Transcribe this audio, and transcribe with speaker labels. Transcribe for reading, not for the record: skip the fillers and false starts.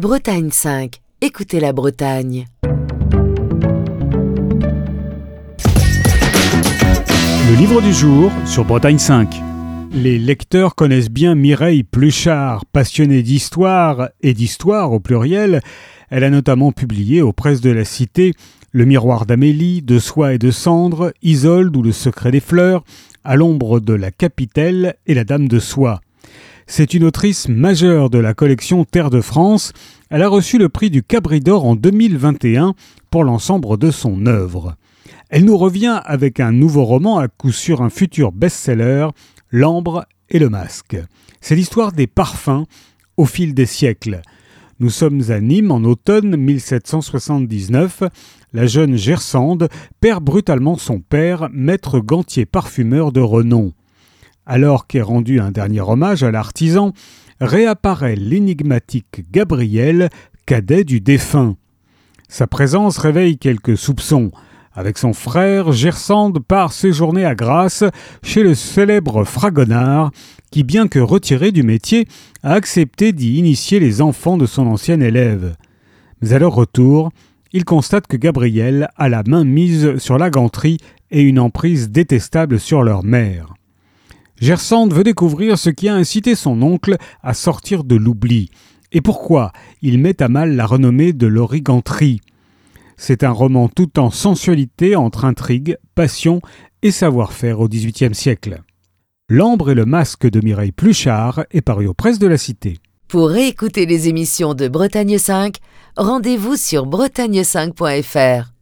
Speaker 1: Bretagne 5. Écoutez la Bretagne.
Speaker 2: Le livre du jour sur Bretagne 5. Les lecteurs connaissent bien Mireille Pluchart, passionnée d'histoire et d'histoire au pluriel. Elle a notamment publié aux presses de la Cité Le miroir d'Amélie, De soie et de cendre, Isolde ou Le secret des fleurs, À l'ombre de la Capitelle et La dame de soie. C'est une autrice majeure de la collection Terre de France. Elle a reçu le prix du Cabri d'Or en 2021 pour l'ensemble de son œuvre. Elle nous revient avec un nouveau roman, à coup sûr un futur best-seller, L'ambre et le masque. C'est l'histoire des parfums au fil des siècles. Nous sommes à Nîmes en automne 1779. La jeune Gersande perd brutalement son père, maître gantier parfumeur de renom. Alors qu'est rendu un dernier hommage à l'artisan, réapparaît l'énigmatique Gabriel, cadet du défunt. Sa présence réveille quelques soupçons. Avec son frère, Gersande part séjourner à Grasse chez le célèbre Fragonard, qui, bien que retiré du métier, a accepté d'y initier les enfants de son ancien élève. Mais à leur retour, il constate que Gabriel a la main mise sur la ganterie et une emprise détestable sur leur mère. Gersande veut découvrir ce qui a incité son oncle à sortir de l'oubli, et pourquoi il met à mal la renommée de l'origanterie. C'est un roman tout en sensualité entre intrigue, passion et savoir-faire au XVIIIe siècle. L'ambre et le masque de Mireille Pluchart est paru aux presses de la Cité.
Speaker 1: Pour réécouter les émissions de Bretagne 5, rendez-vous sur bretagne5.fr.